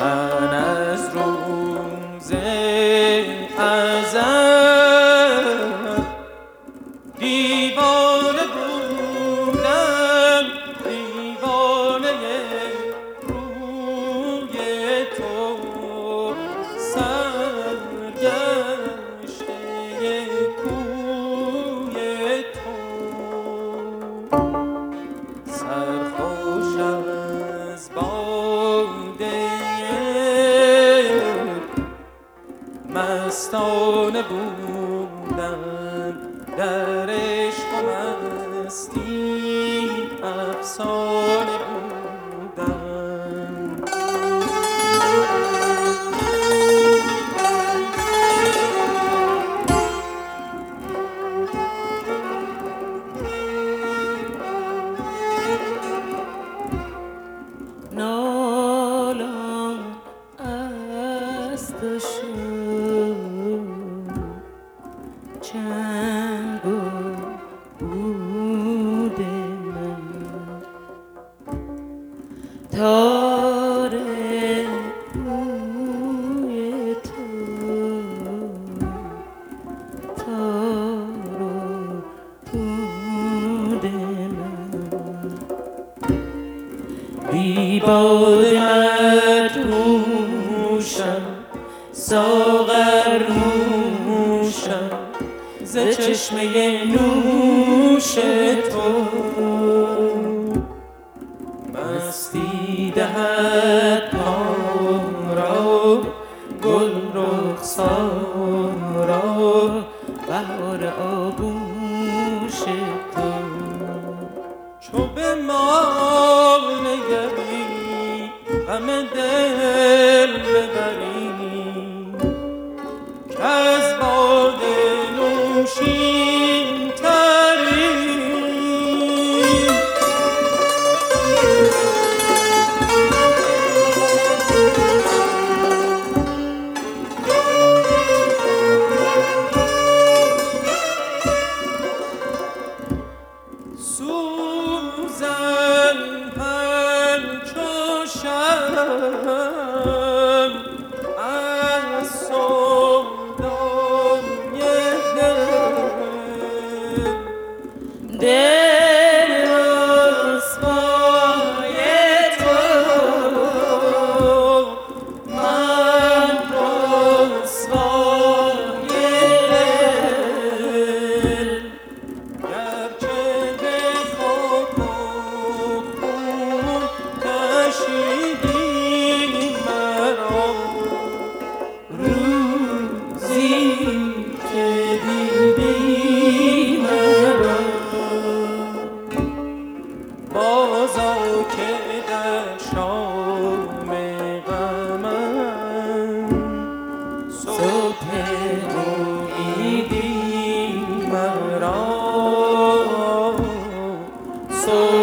من از روز ازل دیوانه بودم، دیوانه روی تو، سرگشته کوی تو، سرخوش از باده مستانه بودم، در عشق و مستی افسانه بودم. نالان از تو شد چنگ و بود من، تار روی تو، تار و پود من، بی باد مدهوشم، ساغر نوشم ز چشمه نوش تو، مستی دهد ما را گل رخسار را، بهار آغوش تو. چو به ما نگری غم دل ببری، کز باده نوشین تری، سوزن همچو شمع از سودای دل رسوای تو، من رسوای دل، گرچه به خاک و خون کشیدی مرا، روزی که دیدی مرا، بازآ که در شام غمم صبح امیدی مرا، صبح